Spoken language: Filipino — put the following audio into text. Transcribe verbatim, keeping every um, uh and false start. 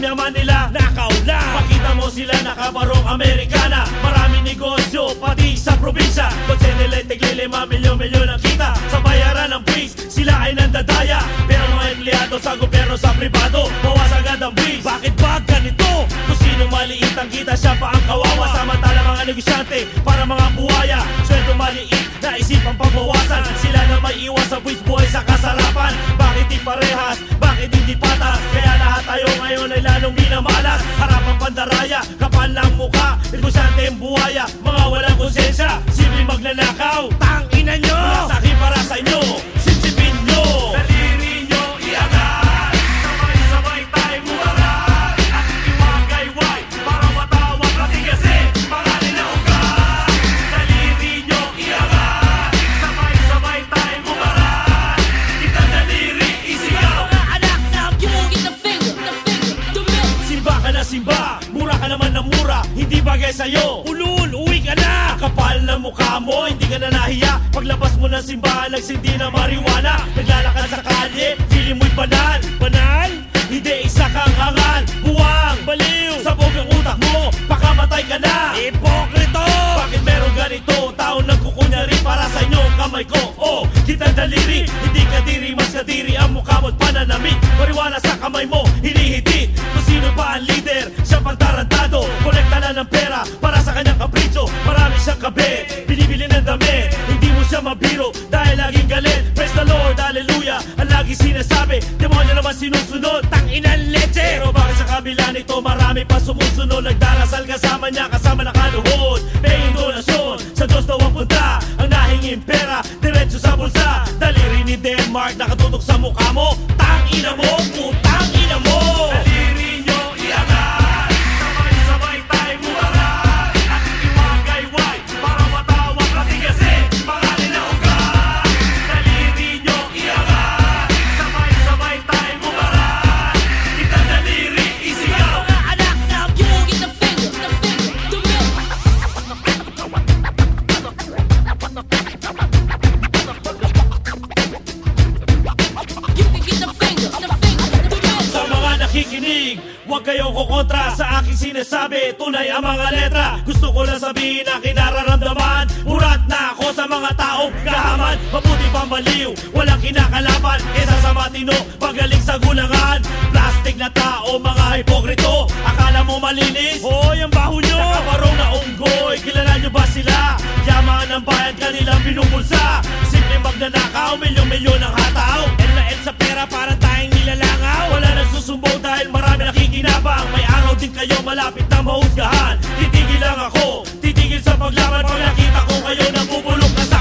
yaman nila nakaw lang. Pakita mo sila nakabarong Amerikana. Maraming negosyo pati sa probinsya. Kotse nila'y tiglilima milyon-milyon ang kita. Sa bayaran ng fees, sila ay nandadaya. Pero mga empleyado sa gobyerno sa pribado, bawas agad ang fees. Bakit ba ganito? Kung sinong maliit ang kita, siya pa ang kawawa. Samantala mga negosyante, para mga buhaya, sweldo maliit na isipang pagbawasan. Sila na may iwas sa buwis buhay sa kasarapan. Bakit di parehas? Bakit hindi patas? Kaya lahat tayo ngayon ay lalong minamalas. Harapang pandaraya, kapal ng mukha, negosyante ang buhaya, mga walang konsensya, simple magnanakaw. Tangina nyo! Masakin para sa inyo, sipsipin nyo. Daliri nyo iangat, sabay-sabay tayo muwaran. At imagayway, para matawag natin kasi pangalan na ugat. Daliri nyo iangat, sabay-sabay tayo muwaran. Kita daliri isigaw. Mga anak na you won't get the finger, the finger, the middle. Simba ka na simba, mura ka naman na mura, hindi bagay sa'yo. Ulul, uwi ka na! Kapal na mukha mo, hindi ka na nahiya. Paglabas mo ng simbahan, nagsindi na marijuana. Naglalakad sa kalye, feeling mo'y banal. Banal? Hindi, isa kang hangal. Buwang, baliw, sabog ang utak mo, pakamatay ka na. Hipokrito! Bakit meron ganito? Tao nagkukunyari para sa inyo kamay ko. Oh, kita daliri, hindi kadiri, mas kadiri ang mukha mo't pananamit. Marijuana sa kamay mo, hinihitit. Kung sino pa ang leader, siya pang tarantado. Kolekta na ng pera para sa kanyang kapritsyo. Marami siyang kabit, binibili ng damit. Hindi mo siya mabiro dahil laging galit. Praise the Lord, hallelujah, ang lagi sinasabi. Demonyo naman sinusunod, tanginang leche. Pero bakit sa kabila nito marami pa sumusunod? Nagdarasal kasama niya, kasama nakaluhod. May donasyon, sa Diyos daw ang punta. Ang nahingin pera, diretso sa bulsa. Daliri ni Denmark, nakatutok sa mukha mo. Tangina mo, putang ina mo. Daliri nyo iangat, sabay-sabay tayo muwaran. At imagayway, para matawag natin kasi pangalan na ugat. Daliri nyo iangat, sabay-sabay tayo muwaran. Kita daliri isigaw. Mga anak na you won't get the finger, the finger, the middle. You can get the finger, the finger, the middle. Sa mga nakikinig, huwag kayong kukontra sa aking sinasabi. Tunay ang mga letra, gusto ko lang sabihin ang kinararamdaman. Murat na ako sa mga taong kahaman. Mabuti pang baliw, walang kinakalaban. Kesa sa matino, pagaling sa gulangan. Plastic na tao, mga hipokrito. Akala mo malinis? Hoy, ang baho nyo! Nakabarong na unggoy, kilala nyo ba sila? Yaman ang bayan, kanilang binubulsa. Simple magnanakaw, milyon-milyon ang hataw. El na el sa pera, parang tayong nilalangaw. Wala nagsusumbong dahil marami nakikinabang. May araw din kayo malapit na mahusgahan. Titigil lang ako, titigil sa paglaban. Pag nakita ko kayo nabubulok na sa